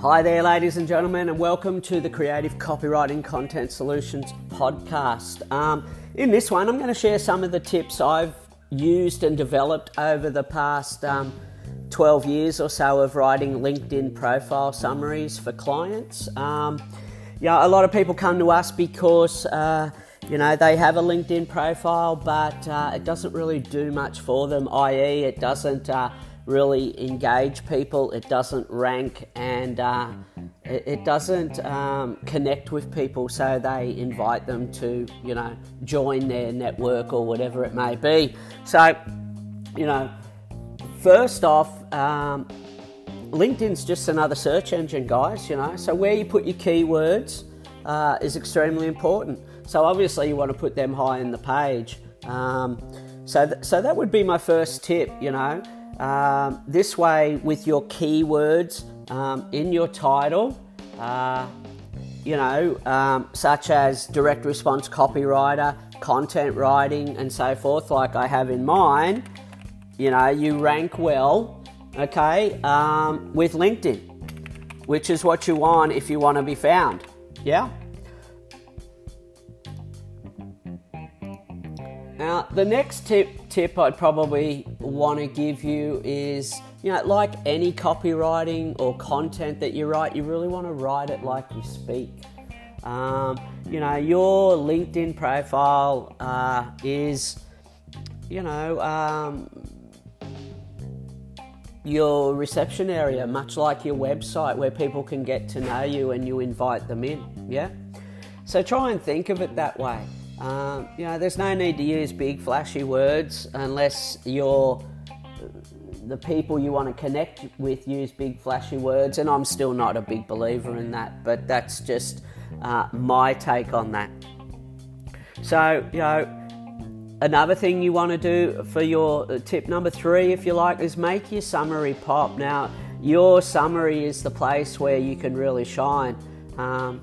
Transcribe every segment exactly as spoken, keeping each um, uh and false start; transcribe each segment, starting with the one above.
Hi there, ladies and gentlemen, and welcome to the Creative Copywriting Content Solutions podcast. Um, in this one, I'm going to share some of the tips I've used and developed over the past um, twelve years or so of writing LinkedIn profile summaries for clients. Um, yeah, a lot of people come to us because uh, you know they have a LinkedIn profile, but uh, it doesn't really do much for them. that is, it doesn't uh, really engage people, it doesn't rank, and uh, it, it doesn't um, connect with people, so they invite them to, you know, join their network or whatever it may be. So, you know, first off, um, LinkedIn's just another search engine, guys, you know, so where you put your keywords uh, is extremely important. So obviously you want to put them high in the page. Um, so, th- so that would be my first tip, you know. Um, this way, with your keywords um, in your title, uh, you know, um, such as direct response copywriter, content writing, and so forth, like I have in mine, you know, you rank well, okay, um, with LinkedIn, which is what you want if you want to be found, yeah? Now, the next tip tip I'd probably want to give you is, you know, like any copywriting or content that you write, you really want to write it like you speak. Um, you know, your LinkedIn profile uh, is, you know, um, your reception area, much like your website where people can get to know you and you invite them in, yeah? So try and think of it that way. Um, you know, there's no need to use big flashy words unless you're the people you want to connect with use big flashy words, and I'm still not a big believer in that, but that's just uh, my take on that. So, you know, another thing you want to do for your uh, tip number three, if you like, is make your summary pop. Now, your summary is the place where you can really shine. Um,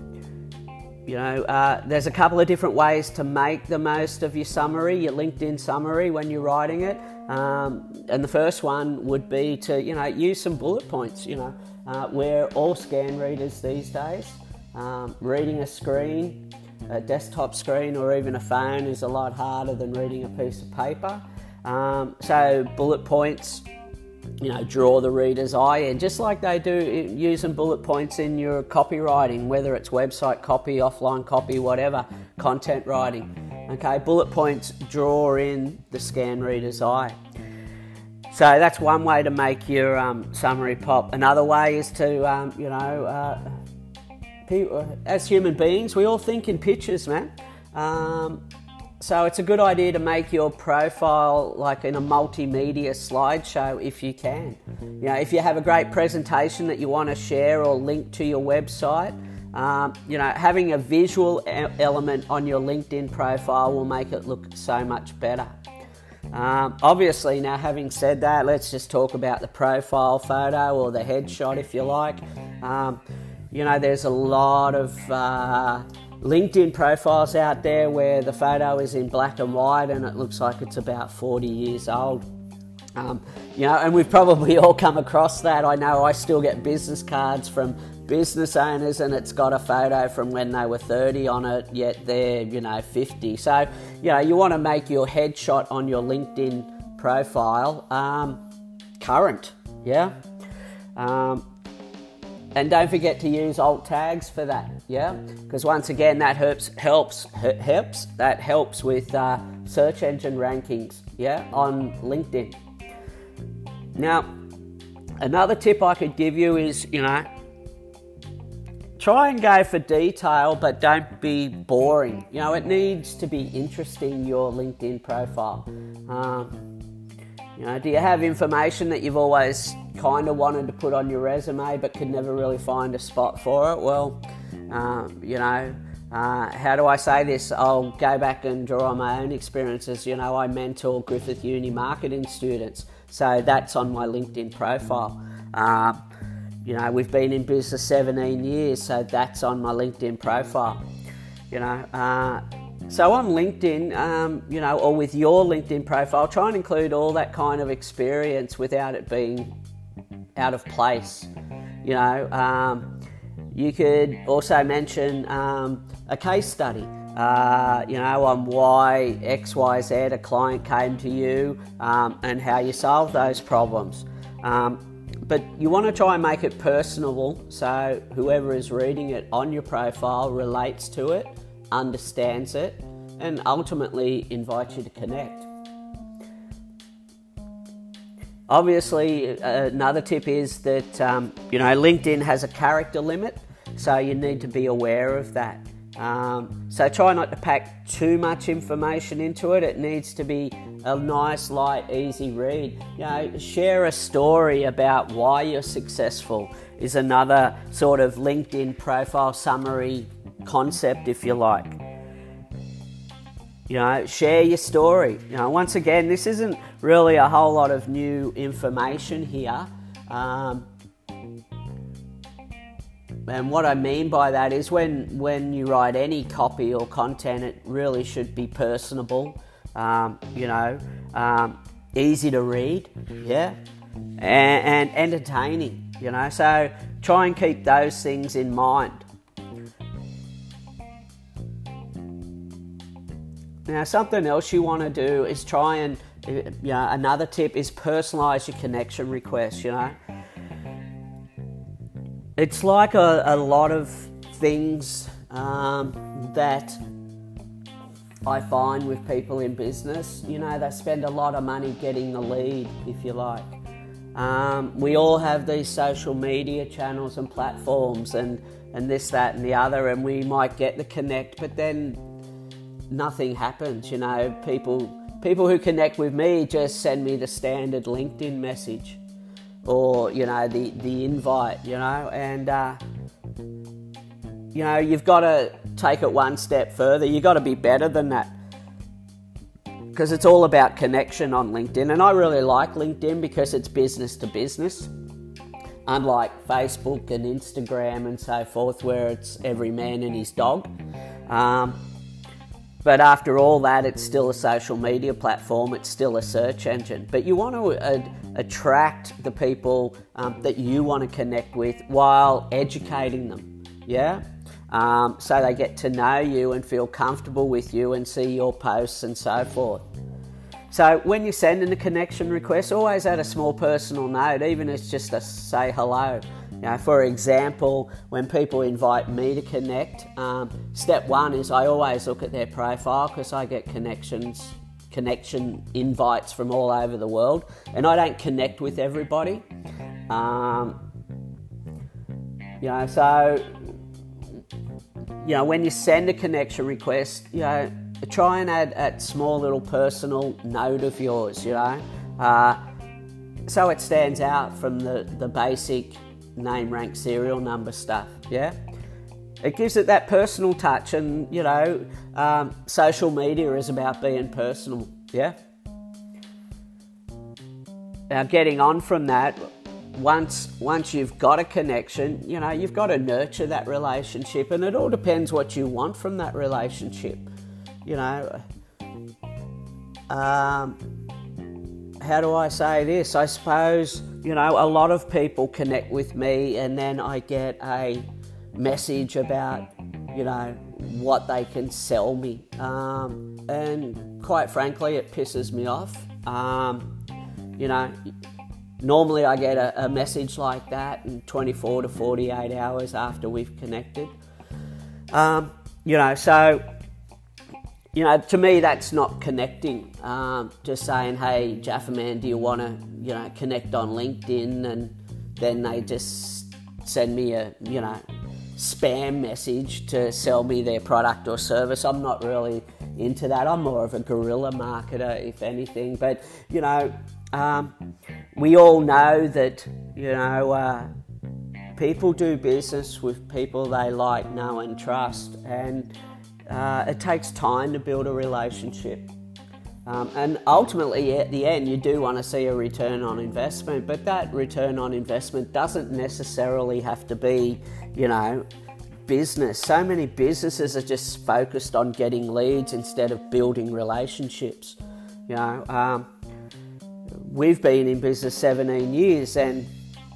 You know, uh, there's a couple of different ways to make the most of your summary, your LinkedIn summary when you're writing it. Um, and the first one would be to, you know, use some bullet points, you know. Uh, we're all scan readers these days. Um, reading a screen, a desktop screen or even a phone is a lot harder than reading a piece of paper. Um, so bullet points, you know, draw the reader's eye, and just like they do using bullet points in your copywriting, whether it's website copy, offline copy, whatever, content writing, okay, bullet points draw in the scan reader's eye. So that's one way to make your um, summary pop. Another way is to, um, you know, uh, people, as human beings, we all think in pictures, man. Um, So it's a good idea to make your profile like in a multimedia slideshow if you can. You know, if you have a great presentation that you want to share or link to your website, um, you know, having a visual e- element on your LinkedIn profile will make it look so much better. Um, obviously, now having said that, let's just talk about the profile photo or the headshot if you like. Um, you know, there's a lot of Uh, LinkedIn profiles out there where the photo is in black and white and it looks like it's about forty years old. Um, you know, and we've probably all come across that. I know I still get business cards from business owners and it's got a photo from when they were thirty on it, yet they're, you know, fifty. So, you know, you want to make your headshot on your LinkedIn profile um, current, yeah? Um, And don't forget to use alt tags for that, yeah? Because once again, that helps, helps, helps, that helps with uh, search engine rankings, yeah, on LinkedIn. Now, another tip I could give you is, you know, try and go for detail, but don't be boring. You know, it needs to be interesting, your LinkedIn profile. Um, You know, do you have information that you've always kind of wanted to put on your resume but could never really find a spot for it? Well, um, you know, uh, how do I say this? I'll go back and draw on my own experiences. You know, I mentor Griffith Uni marketing students, so that's on my LinkedIn profile. Uh, you know, we've been in business seventeen years, so that's on my LinkedIn profile. You know, uh, So on LinkedIn, um, you know, or with your LinkedIn profile, try and include all that kind of experience without it being out of place. You know, um, you could also mention um, a case study. Uh, you know, on why X Y Z a client came to you um, and how you solve those problems. Um, but you want to try and make it personable so whoever is reading it on your profile relates to it, understands it, and ultimately invites you to connect. Obviously, another tip is that, um, you know, LinkedIn has a character limit, so you need to be aware of that. Um, so try not to pack too much information into it. It needs to be a nice, light, easy read. You know, share a story about why you're successful is another sort of LinkedIn profile summary concept, if you like. You know, share your story. You know, once again, this isn't really a whole lot of new information here. Um, And what I mean by that is when, when you write any copy or content, it really should be personable, um, you know, um, easy to read, yeah, and, and entertaining, you know. So try and keep those things in mind. Now, something else you want to do is try and, you know, another tip is personalise your connection requests, you know. It's like a, a lot of things um, that I find with people in business. You know, they spend a lot of money getting the lead, if you like. Um, we all have these social media channels and platforms and, and this, that and the other, and we might get the connect, but then nothing happens. You know, people, people who connect with me just send me the standard LinkedIn message. Or, you know, the, the invite, you know, and, uh, you know, you've got to take it one step further. You've got to be better than that because it's all about connection on LinkedIn. And I really like LinkedIn because it's business to business, unlike Facebook and Instagram and so forth, where it's every man and his dog. Um, But after all that, it's still a social media platform. It's still a search engine. But you want to uh, attract the people um, that you want to connect with while educating them, yeah? Um, so they get to know you and feel comfortable with you and see your posts and so forth. So when you're sending a connection request, always add a small personal note, even if it's just to say hello. You know, for example, when people invite me to connect, um, step one is I always look at their profile because I get connections, connection invites from all over the world, and I don't connect with everybody. Um, you know, so you know, when you send a connection request, you know, try and add a small little personal note of yours. You know, uh, so it stands out from the the basic name, rank, serial number stuff, yeah? It gives it that personal touch, and, you know, um, social media is about being personal, yeah? Now, getting on from that, once once you've got a connection, you know, you've got to nurture that relationship, and it all depends what you want from that relationship, you know. Um... How do I say this? I suppose, you know, a lot of people connect with me and then I get a message about, you know, what they can sell me. Um, and quite frankly, it pisses me off. Um, you know, normally I get a, a message like that in twenty-four to forty-eight hours after we've connected. Um, you know, so... You know, to me, that's not connecting. Um, just saying, hey, Jaffa man, do you want to, you know, connect on LinkedIn? And then they just send me a, you know, spam message to sell me their product or service. I'm not really into that. I'm more of a guerrilla marketer, if anything. But, you know, um, we all know that, you know, uh, people do business with people they like, know and trust. And Uh, it takes time to build a relationship. Um, and ultimately, at the end, you do want to see a return on investment, but that return on investment doesn't necessarily have to be, you know, business. So many businesses are just focused on getting leads instead of building relationships. You know, um, we've been in business seventeen years, and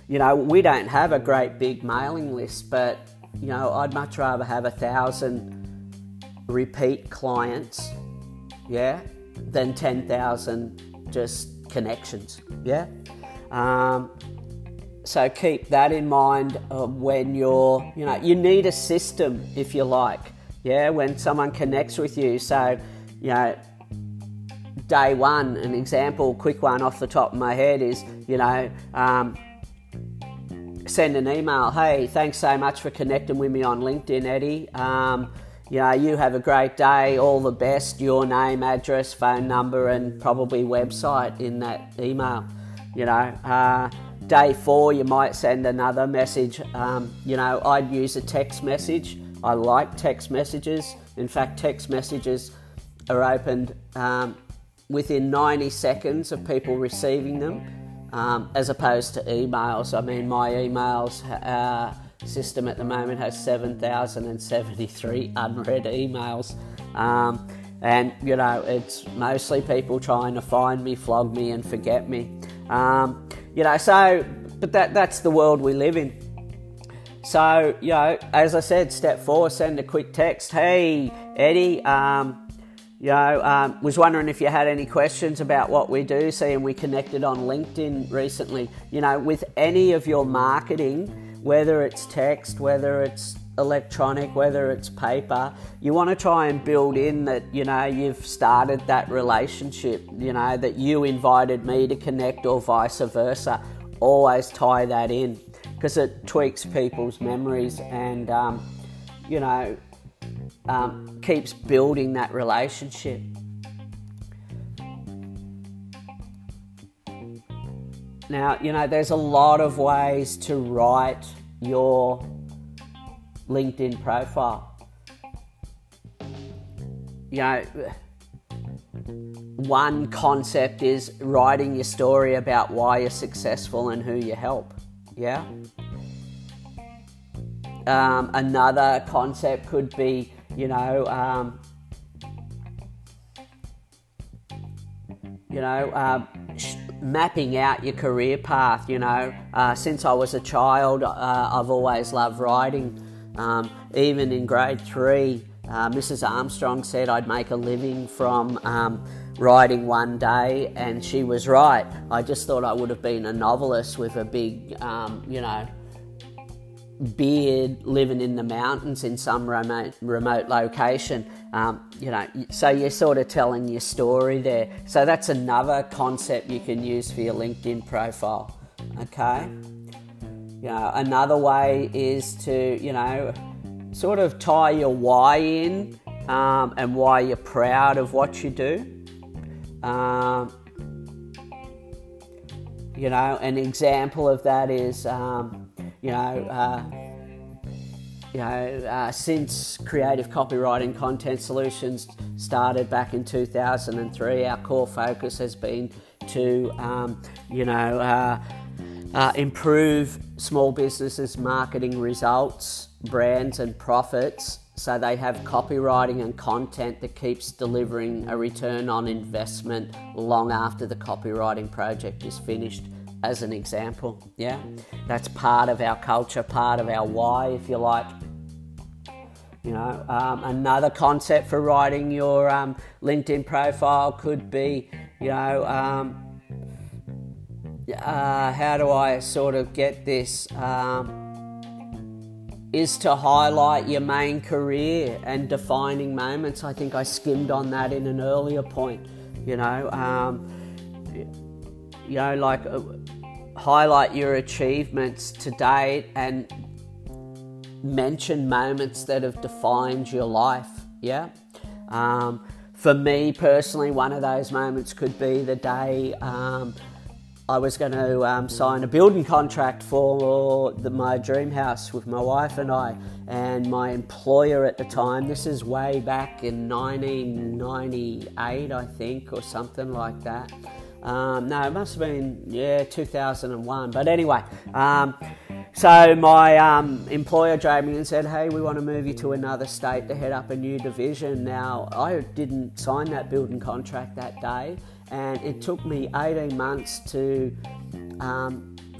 you know, we don't have a great big mailing list, but, you know, I'd much rather have a thousand repeat clients, yeah, than ten thousand just connections, yeah. Um, so keep that in mind uh, when you're, you know, you need a system, if you like, yeah, when someone connects with you. So, you know, day one, an example, quick one off the top of my head is, you know, um, send an email. Hey, thanks so much for connecting with me on LinkedIn, Eddie. Um, you know, you have a great day, all the best, your name, address, phone number, and probably website in that email. You know, uh, day four, you might send another message. Um, you know, I'd use a text message. I like text messages. In fact, text messages are opened um, within ninety seconds of people receiving them, um, as opposed to emails. I mean, my emails uh, system at the moment has seven thousand seventy-three unread emails. Um, and, you know, it's mostly people trying to find me, flog me, and forget me. Um, you know, so, but that that's the world we live in. So, you know, as I said, step four, send a quick text. Hey, Eddie, um, you know, um, was wondering if you had any questions about what we do, seeing we connected on LinkedIn recently. You know, with any of your marketing, whether it's text, whether it's electronic, whether it's paper, you want to try and build in that, you know, you've started that relationship, you know, that you invited me to connect or vice versa. Always tie that in because it tweaks people's memories and, um, you know, um, keeps building that relationship. Now, you know, there's a lot of ways to write your LinkedIn profile. You know, one concept is writing your story about why you're successful and who you help. Yeah. Um, another concept could be, you know, um, you know, um, sh- mapping out your career path. You know, uh, since I was a child, uh, I've always loved writing. Um, even in grade three, uh, Missus Armstrong said I'd make a living from um, writing one day, and she was right. I just thought I would have been a novelist with a big, um, you know, beard, living in the mountains in some remote remote location. Um, you know, so you're sort of telling your story there. So that's another concept you can use for your LinkedIn profile. Okay. You know, another way is to, you know, sort of tie your why in um, and why you're proud of what you do. Um, you know, an example of that is, um, you know, uh, you know, uh, since Creative Copywriting Content Solutions started back in two thousand three, our core focus has been to, um, you know, uh, uh, improve small businesses' marketing results, brands and profits, so they have copywriting and content that keeps delivering a return on investment long after the copywriting project is finished, as an example. Yeah, that's part of our culture, part of our why, if you like. You know, um, another concept for writing your um, LinkedIn profile could be, you know, um, uh, how do I sort of get this? Um, is to highlight your main career and defining moments. I think I skimmed on that in an earlier point. You know, um, you know, like uh, highlight your achievements to date and mention moments that have defined your life. Yeah. Um, for me personally, one of those moments could be the day um, I was going to um, sign a building contract for the, my dream house with my wife and I, and my employer at the time, this is way back in nineteen ninety-eight, I think, or something like that. Um, no, it must have been, yeah, two thousand one. But anyway, um, so my um, employer drove me and said, hey, we want to move you to another state to head up a new division. Now, I didn't sign that building contract that day, and it took me eighteen months to um,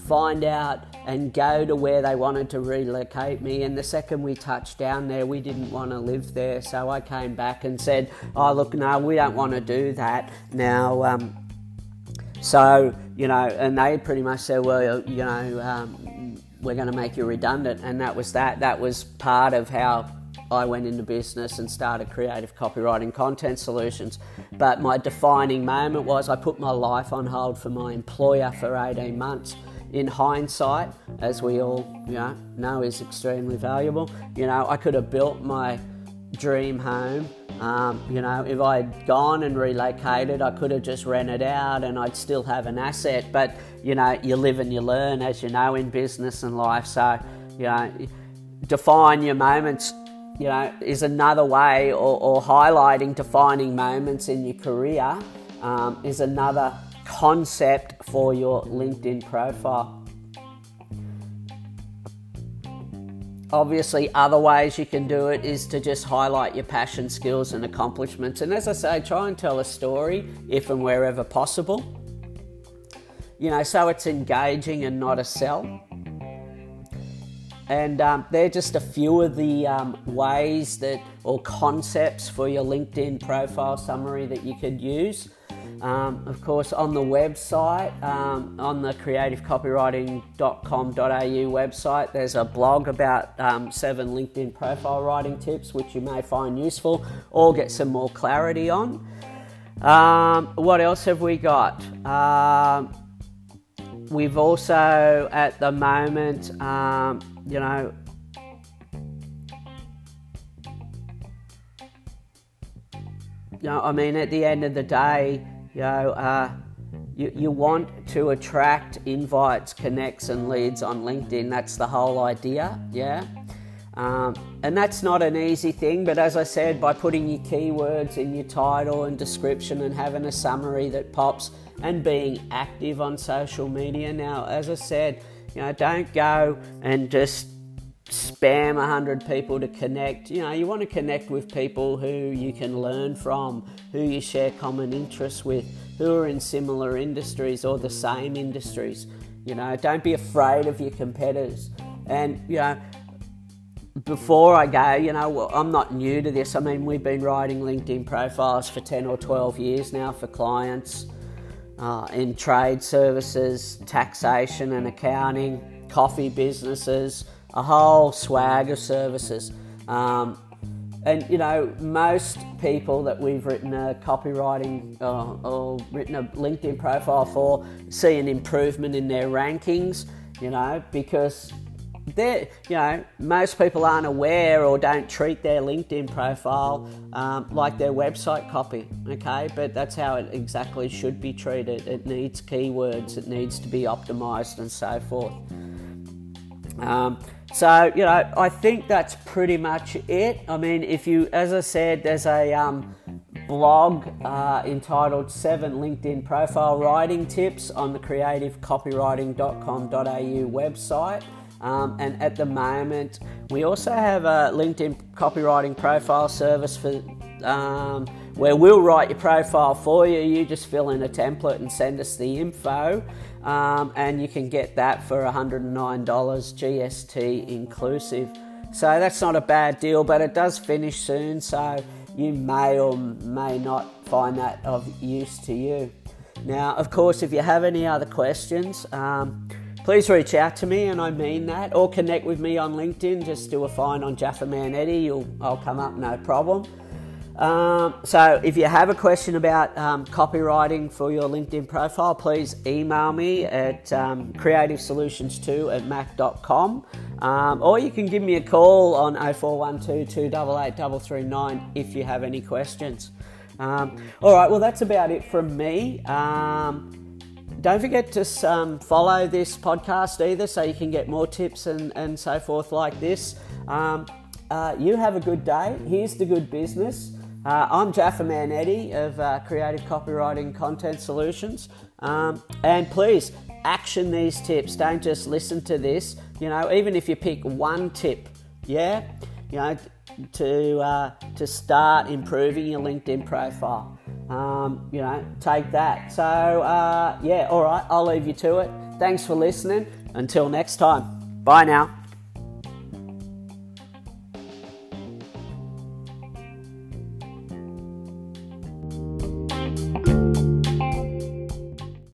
find out and go to where they wanted to relocate me. And the second we touched down there, we didn't want to live there. So I came back and said, oh, look, no, we don't want to do that. Now, um, so, you know, and they pretty much said, well, you know, um, we're going to make you redundant. And that was that. That was part of how I went into business and started Creative Copywriting Content Solutions. But my defining moment was I put my life on hold for my employer for eighteen months. In hindsight, as we all you know, know is extremely valuable, you know, I could have built my dream home. Um, you know, if I had gone and relocated, I could have just rented out and I'd still have an asset. But, you know, you live and you learn, as you know, in business and life. So, you know, define your moments, you know, is another way, or, or highlighting defining moments in your career um, is another concept for your LinkedIn profile. Obviously, other ways you can do it is to just highlight your passion, skills and accomplishments. And as I say, try and tell a story if and wherever possible. You know, so it's engaging and not a sell. And um, they're just a few of the um, ways that, or concepts for your LinkedIn profile summary that you could use. Um, of course, on the website, um, on the creative copywriting dot com dot a u website, there's a blog about um, seven LinkedIn profile writing tips, which you may find useful or get some more clarity on. Um, what else have we got? Um, we've also, at the moment, um, you know, you know, I mean, at the end of the day, you know, uh, you, you want to attract invites, connects and leads on LinkedIn. That's the whole idea, yeah? Um, and that's not an easy thing, but as I said, by putting your keywords in your title and description and having a summary that pops and being active on social media. Now, as I said, you know, don't go and just spam a hundred people to connect. You know, you want to connect with people who you can learn from, who you share common interests with, who are in similar industries or the same industries. You know, don't be afraid of your competitors. And, you know, before I go, you know, well, I'm not new to this. I mean, we've been writing LinkedIn profiles for ten or twelve years now for clients uh, in trade services, taxation and accounting, coffee businesses, a whole swag of services. Um, and, you know, most people that we've written a copywriting uh, or written a LinkedIn profile for see an improvement in their rankings, you know, because they're, you know, most people aren't aware or don't treat their LinkedIn profile um, like their website copy, okay? But that's how it exactly should be treated. It needs keywords, it needs to be optimized and so forth. Um, so, you know, I think that's pretty much it. I mean, if you, as I said, there's a um, blog uh, entitled seven LinkedIn Profile Writing Tips on the creative copywriting dot com dot a u website. Um, and at the moment, we also have a LinkedIn copywriting profile service for um, where we'll write your profile for you. You just fill in a template and send us the info. Um, and you can get that for one hundred nine dollars G S T inclusive. So that's not a bad deal, but it does finish soon, so you may or may not find that of use to you. Now, of course, if you have any other questions, um, please reach out to me, and I mean that, or connect with me on LinkedIn. Just do a find on Jaffa Man Eddie. You'll, I'll come up, no problem. Um, so if you have a question about um, copywriting for your LinkedIn profile, please email me at um, creative solutions two at mac dot com, um, or you can give me a call on oh four one two, two eight eight, three three nine if you have any questions. Um, all right, well, that's about it from me. Um, don't forget to um, follow this podcast either, so you can get more tips and, and so forth like this. Um, uh, you have a good day. Here's the good business. Uh, I'm Jaffa Man Eddie of uh, Creative Copywriting Content Solutions. Um, and please, action these tips. Don't just listen to this. You know, even if you pick one tip, yeah, you know, to uh, to start improving your LinkedIn profile. Um, you know, take that. So, uh, yeah, all right, I'll leave you to it. Thanks for listening. Until next time. Bye now.